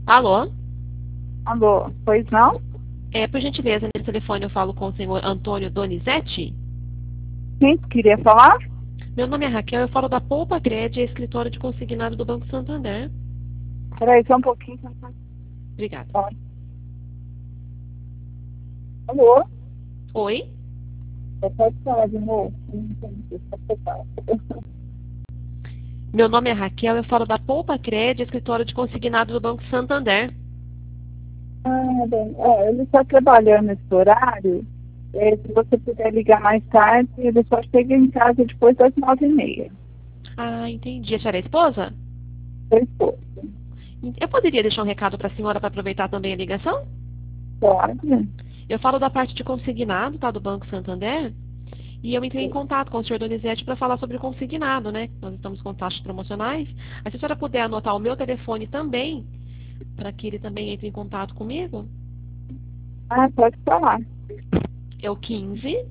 Alô? Alô, pois não? Por gentileza, nesse telefone eu falo com o senhor Antônio Donizete. Quem queria falar? Meu nome é Raquel, eu falo da Poupa Cred, escritório de consignado do Banco Santander. Peraí, só um pouquinho. Obrigada. Alô? Oi? Pode falar de novo? Não entendi. Meu nome é Raquel, eu falo da Poupa Cred, escritório de consignado do Banco Santander. Bem, ele está trabalhando nesse horário. Se você puder ligar mais tarde, ele só chega em casa depois das 9h30. Ah, entendi. A senhora é esposa? Seu esposo. Eu poderia deixar um recado para a senhora para aproveitar também a ligação? Pode? Eu falo da parte de consignado, tá, do Banco Santander. E eu entrei em contato com o senhor Donizete para falar sobre o consignado, né? Nós estamos com taxas promocionais. Aí se a senhora puder anotar o meu telefone também, para que ele também entre em contato comigo, Pode falar. é o 15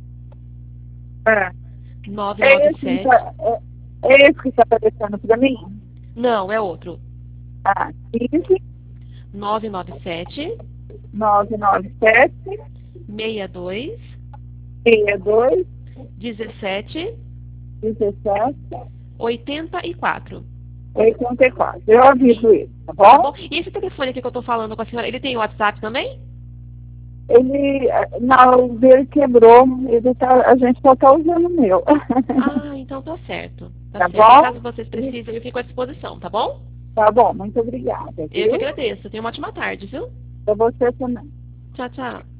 É. É esse, que 997. tá- é esse que está aparecendo para mim? Não, é outro. 15 997 997 62 62 17 17 84. 84. Eu E, aviso isso, tá tá bom? bom? E esse telefone aqui que eu tô falando com a senhora, ele tem WhatsApp também? Ele, não, o dele quebrou, a gente só está usando o meu. Ah, então tá certo. Tá Tá certo. bom? Caso vocês precisem, eu fico à disposição, tá bom? Tá bom, muito obrigada, Eu que viu? agradeço. Tenha uma ótima tarde, viu? Pra você também. Tchau, tchau.